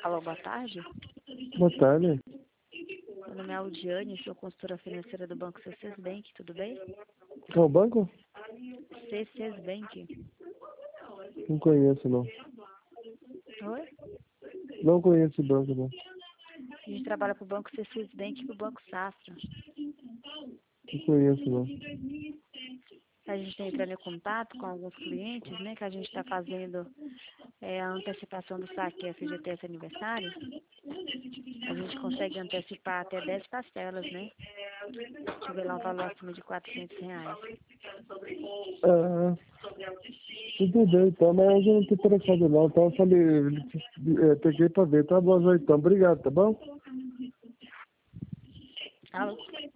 Alô, boa tarde. Boa tarde. Meu nome é Aldiane, sou consultora financeira do Banco C6 Bank, tudo bem? Qual banco? C6 Bank. Não conheço, não. Oi? Não conheço o banco, não. A gente trabalha para o Banco C6 Bank e para o Banco Safra. Não conheço, não. A gente está entrando em contato com alguns clientes, né, que a gente está fazendo a antecipação do saque FGTS aniversário. A gente consegue antecipar até 10 parcelas, né? Tiver lá um valor acima de R$ 400. Ah, tudo bem, então, mas eu não tô interessado, não. Então, eu falei, peguei pra ver. Tá bom, então. Obrigado, tá bom? Alô?